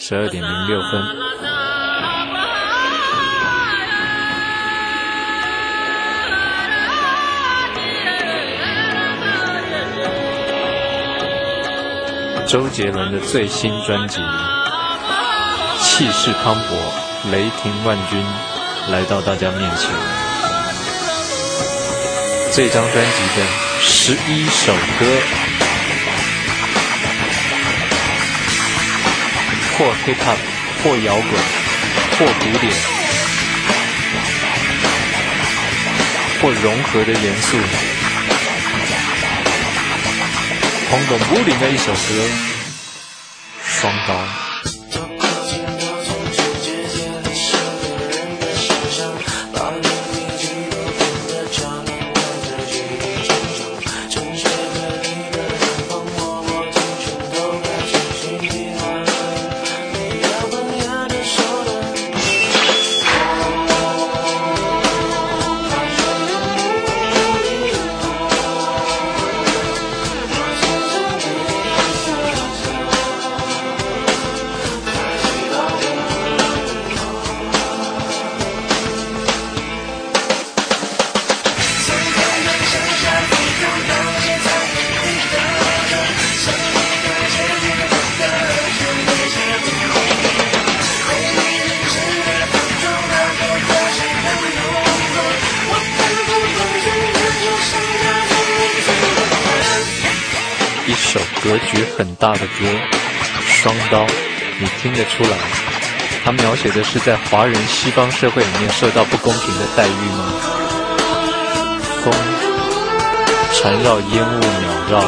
12:06。周杰伦的最新专辑，气势磅礴，雷霆万钧来到大家面前。这张专辑的11首歌，或 hip hop， 或摇滚，或古典，或融合的元素。轰动武林的一首歌，双刀。一首格局很大的歌，双刀，你听得出来，它描写的是在华人西方社会里面受到不公平的待遇吗？风缠绕烟雾缭绕，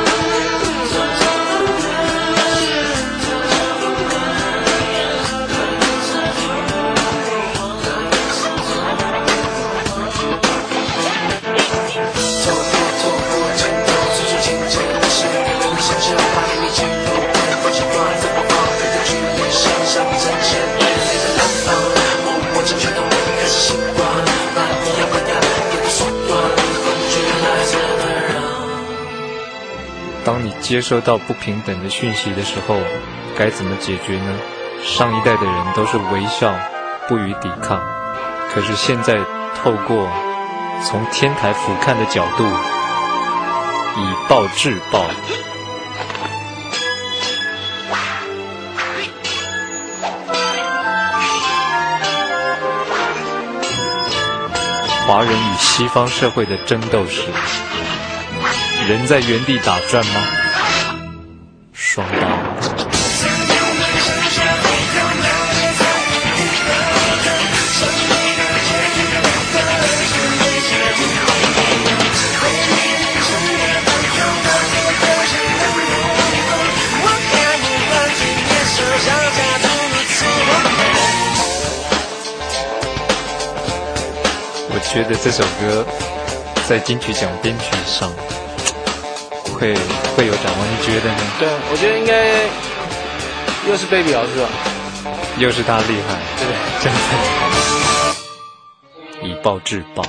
当你接收到不平等的讯息的时候，该怎么解决呢？上一代的人都是微笑，不予抵抗。可是现在透过从天台俯瞰的角度，以暴制暴。华人与西方社会的争斗时，人在原地打转吗？双刀。我觉得这首歌在金曲奖编曲上会有展望，你觉得呢？ 对，我觉得应该又是 Baby 老师吧， 又是他厉害， 对， 这样子，以暴制暴。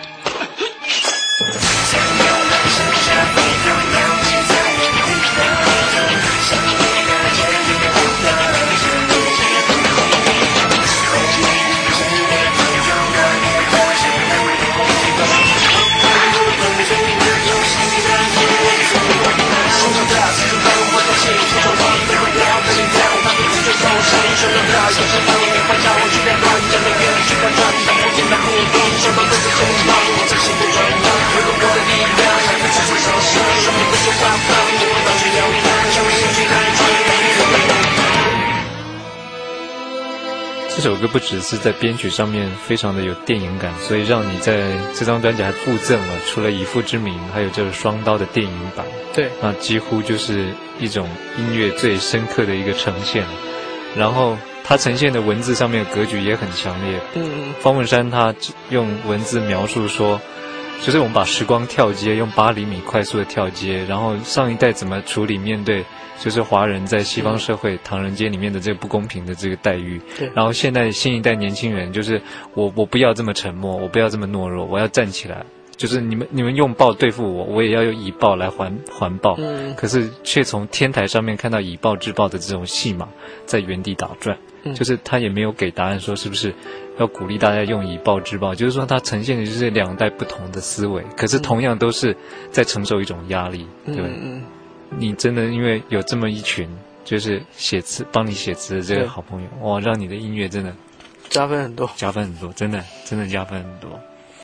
这首歌不只是在编曲上面非常的有电影感，所以让你在这张专辑还附赠了除了以父之名还有这个双刀的电影版。 对， 那几乎就是一种音乐最深刻的一个呈现。然后它呈现的文字上面的格局也很强烈。方文山他用文字描述说，就是我们把时光跳接，用8厘米快速的跳接，然后上一代怎么处理面对就是华人在西方社会唐人街里面的这个不公平的这个待遇，然后现在新一代年轻人就是我不要这么沉默，我不要这么懦弱，我要站起来， 就是你们用暴对付我，我也要用以暴来还暴。可是却从天台上面看到以暴制暴的这种戏码在原地打转。就是他也没有给答案说是不是要鼓励大家用以暴制暴，就是说他呈现的就是两代不同的思维，可是同样都是在承受一种压力，对不对？你真的因为有这么一群就是帮你写词的这个好朋友，哇，让你的音乐真的加分很多， 真的加分很多。